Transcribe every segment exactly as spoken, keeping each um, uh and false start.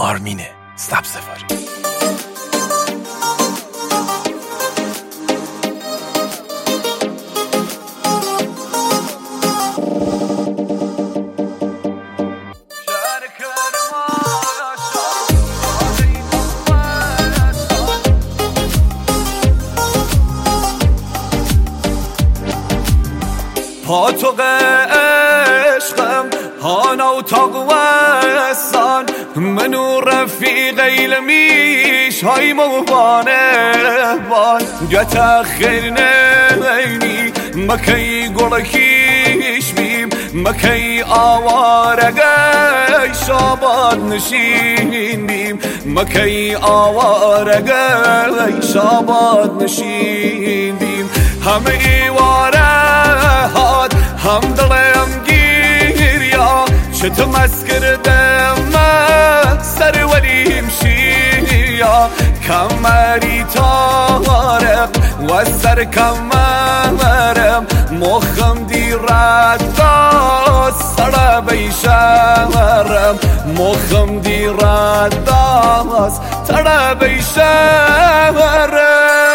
آرمین سبزواری. پاتوق عشقم هانا و تاقوستان منو رفیقی لمیش های موبانه بان گتا خیر نینی مکی گلکیش بیم مکی آوارگی شاباد نشین بیم مکی آوارگی شاباد نشین بیم همه ایواره هم دلم گیریا چت مسکر دم سر ولیم شیا کمری تارم و سر کمرم مخم دیرد داست سر بیشرم مخم دیرد داست سر بیشرم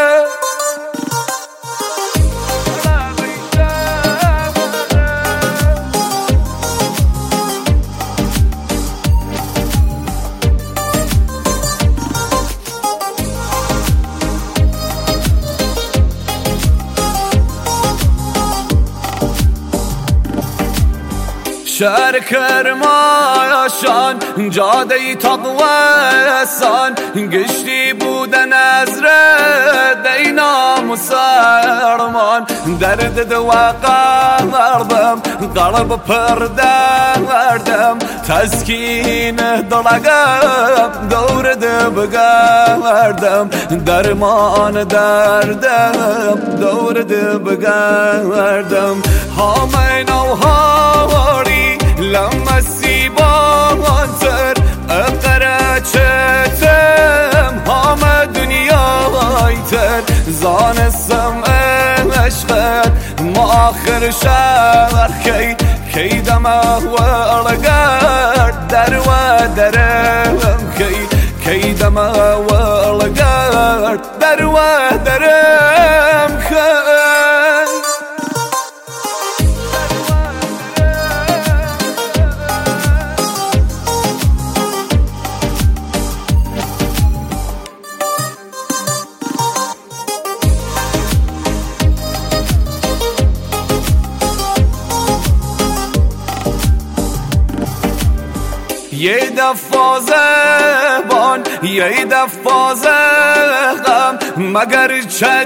شهر کرماشان جاده تقوستان گشتی بودن از رد نامسرمان درد دو قلبم قلب پر دردم تسکین دلگم دور دو بگردم درمان دردم دور دو بگردم هامین و هاری لمسی بانتر اقرا چتم همه دنیای تر زانستم عشقت ما آخر شهر کی کی دمه و الگرد در و درم کی کی دمه و الگرد در و درم کی یه دفعه زبان یه دفعه زغم مگر چه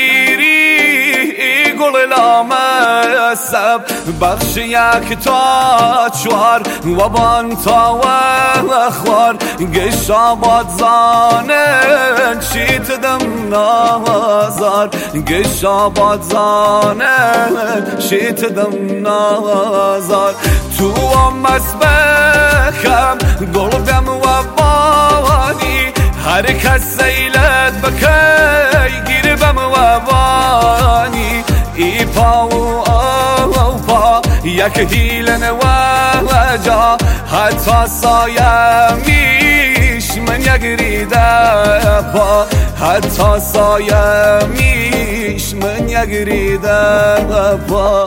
دیری گل لامسب بخش یک تا چوار و بان تا و خوار گشا باد زانن چیت دم نازار گشا باد زانن چیت دم نازار تو هم مسبخم قلبم و بانی هر کس سیلت بکی گیر بم و بانی ای پا و آو پا یک هیلن و جا حتی سایه میش من یک ریده پا حتی سایه میش من یک ریده پا.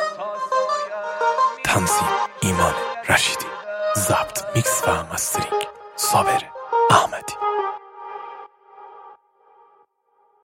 تنظیم ایمان رشیدی، ضبط میکس و مسترینگ صابر احمدی.